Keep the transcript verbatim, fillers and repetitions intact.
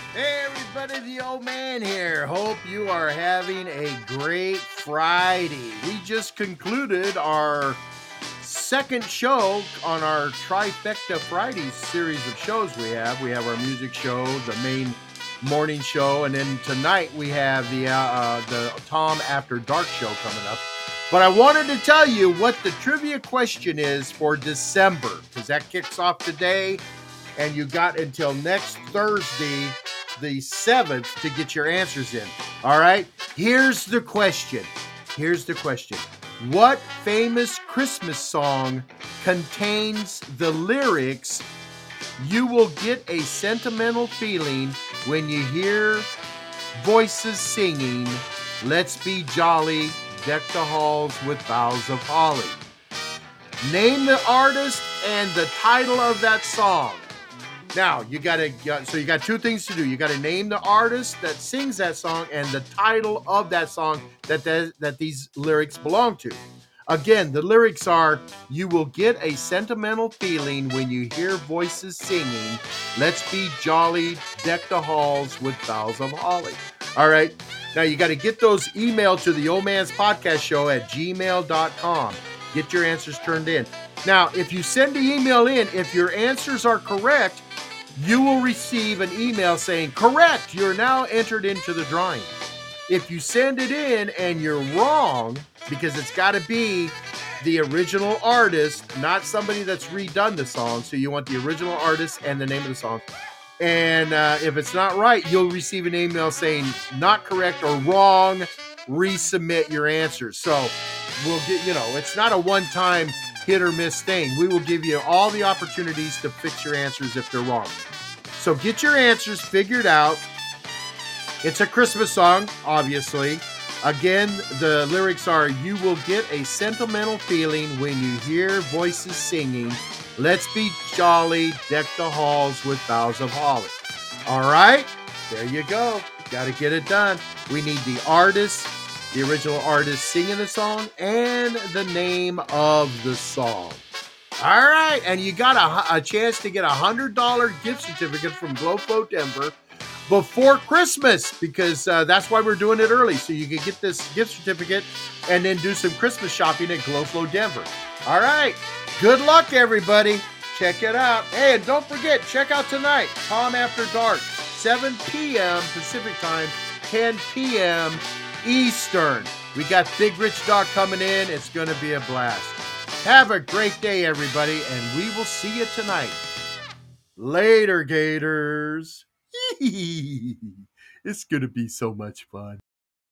Hey everybody, the old man here. Hope you are having a great Friday. We just concluded our second show on our Trifecta Fridays series of shows we have. We have our music show, the main morning show, and then tonight we have the uh, uh, the Tom After Dark show coming up. But I wanted to tell you what the trivia question is for December, because that kicks off today, and you got until next Thursday, the seventh, to get your answers in. All right, here's the question. Here's the question. What famous Christmas song contains the lyrics, "You will get a sentimental feeling when you hear voices singing, let's be jolly, deck the halls with boughs of holly"? Name the artist and the title of that song. Now, you gotta, so you got two things to do. You gotta name the artist that sings that song and the title of that song that that, that these lyrics belong to. Again, the lyrics are, "You will get a sentimental feeling when you hear voices singing, let's be jolly, deck the halls with boughs of holly." All right, now you gotta get those emailed to the Old Man's Podcast Show at gmail dot com. Get your answers turned in. Now, if you send the email in, if your answers are correct, you will receive an email saying, "Correct, you're now entered into the drawing." If you send it in and you're wrong, because it's got to be the original artist, not somebody that's redone the song, so you want the original artist and the name of the song. And uh, if it's not right, you'll receive an email saying, "Not correct" or "Wrong, resubmit your answers." So we'll get, you know, it's not a one-time hit or miss thing. We will give you all the opportunities to fix your answers if they're wrong. So get your answers figured out. It's a Christmas song, obviously. Again, the lyrics are, "You will get a sentimental feeling when you hear voices singing, let's be jolly, deck the halls with boughs of holly." All right, there you go. Got to get it done. We need the artist, the original artist singing the song, and the name of the song. All right, and you got a, a chance to get a one hundred dollars gift certificate from Glowflow Denver before Christmas, because uh, that's why we're doing it early, so you can get this gift certificate and then do some Christmas shopping at Glowflow Denver. All right, good luck, everybody. Check it out. Hey, and don't forget, check out tonight, Tom After Dark, seven p.m. Pacific Time, ten p.m. Eastern. We got Big Rich Dog coming in. It's going to be a blast. Have a great day, everybody, and we will see you tonight. Later, Gators. It's going to be so much fun.